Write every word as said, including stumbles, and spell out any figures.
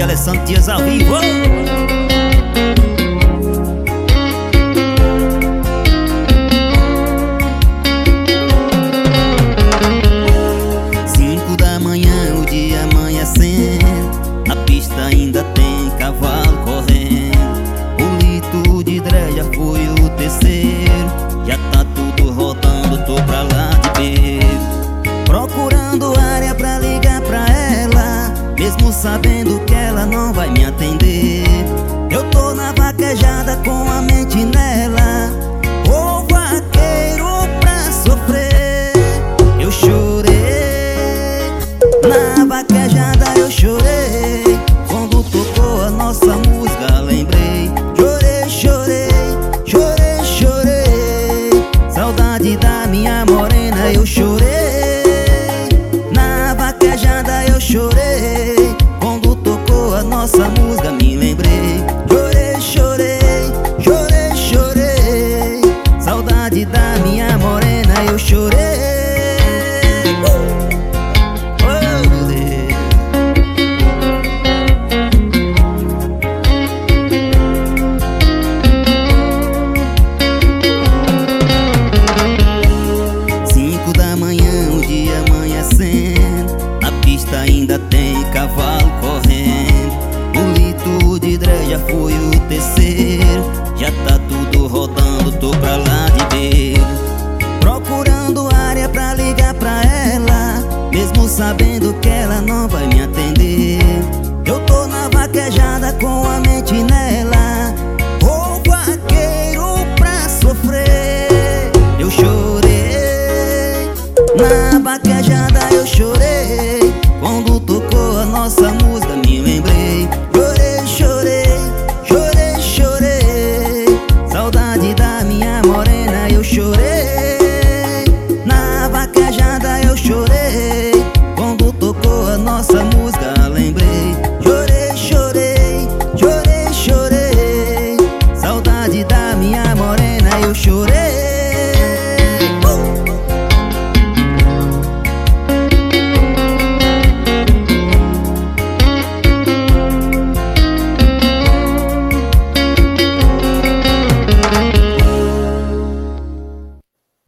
Alessandro Dias ao vivo. Cinco da manhã, o dia amanhecendo, na pista ainda tem cavalo correndo. O litro de Dré já foi o terceiro, já tá tudo rodando, tô pra lá de beiro, procurando área pra ligar pra ela, mesmo sabendo que ela não vai me atender. Eu tô na vaquejada com a mente nela, o vaqueiro pra sofrer. Eu chorei, na vaquejada eu chorei, quando tocou a nossa música lembrei. Chorei, chorei, chorei, chorei, saudade da minha morena eu chorei. Na vaquejada eu chorei, quando tocou a nossa música me lembrei. Chorei, chorei, chorei, chorei, saudade da minha morena eu chorei. Oh, meu Deus. Cinco da manhã, o dia amanhecendo, na pista ainda tem cavalo correndo. O litro de Dré já foi o terceiro, já tá tudo rodando, tô pra lá de beiro, procurando área pra ligar pra ela, mesmo sabendo que ela não vai me atender. Eu tô na vaquejada com a mente nela, o vaqueiro pra sofrer. Eu chorei, na vaquejada eu chorei, quando tocou a nossa música me lembrei. Chorei, chorei, chorei, chorei, saudade da minha morena